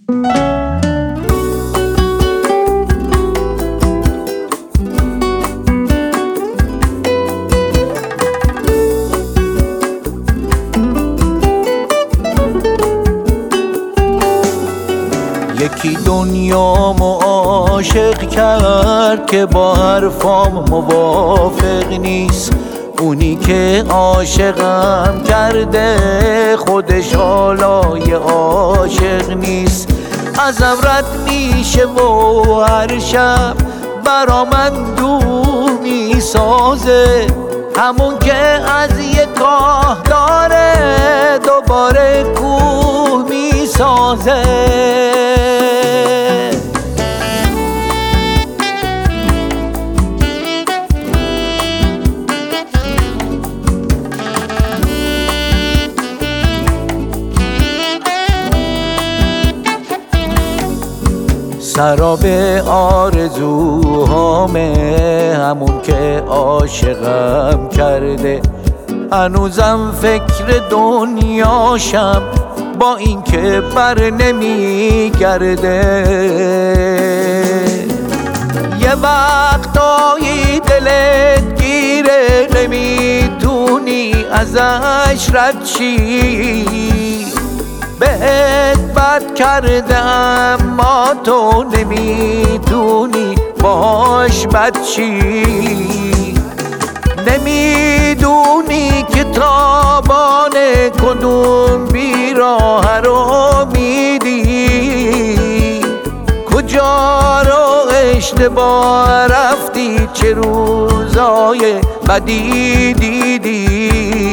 یکی دنیامو عاشق کرد که با حرفام موافق نیست. اونی که عاشقم کرده خودش حالای عاشق نیست. ازم رد میشه و هر شب برا من دور میسازه، همون که از یک کاه داره دوباره کوه میسازه. سراب آرزوهامه همون که عاشقم کرده، هنوزم فکر دنیاشم با این که بر نمیگرده. یه وقتایی دلت گیره نمیتونی ازش رد شی، بهت بد کرده اما تو نمیتونی باش بد شی. نمیدونی که تابان کدوم بیراه رو میدی، کجا رو اشتباه رفتی چه روزای بدی دیدی،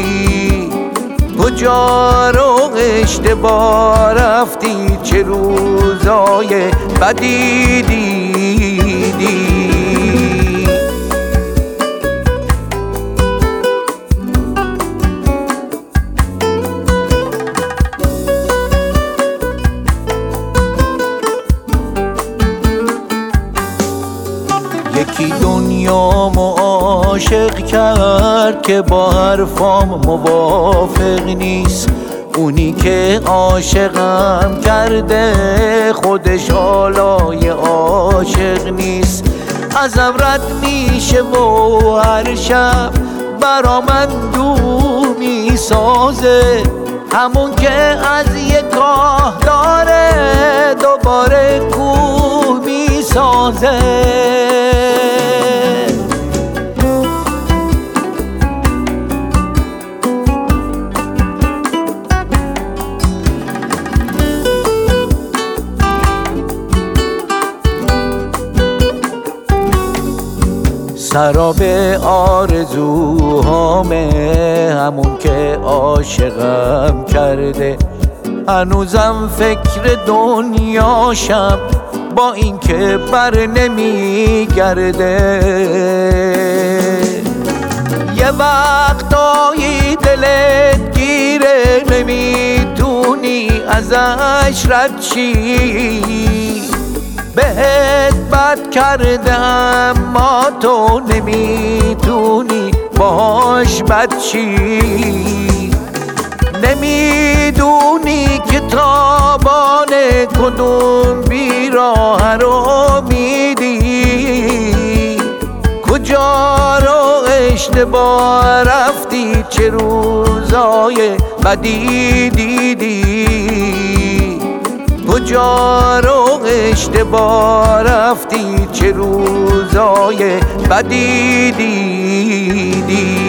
کجا رو اشتباه رفتی چه روزای بدی دیدی. یکی دنیامو عاشق کرد که با حرفام موافق نیست. اونی که عاشقم کرده خودش حالای عاشق نیست. ازم رد میشه و هر شب برا من دور میسازه، همون که از یک کاه داره دوباره کوه میسازه. سراب آرزوهامه همون که عاشقم کرده، هنوزم فکر دنیاشم با این که بر نمیگرده. یه وقتایی دلت گیره نمیتونی ازش رد شی، بهت بد کرده اما تو نمیتونی باش بد شی. نمیدونی که تابان کدوم بیراه رو میدی، کجا رو اشتباه رفتی چه روزای بدی دیدی، کجا رو اشتباه رفتی چه روزای بدی دیدی.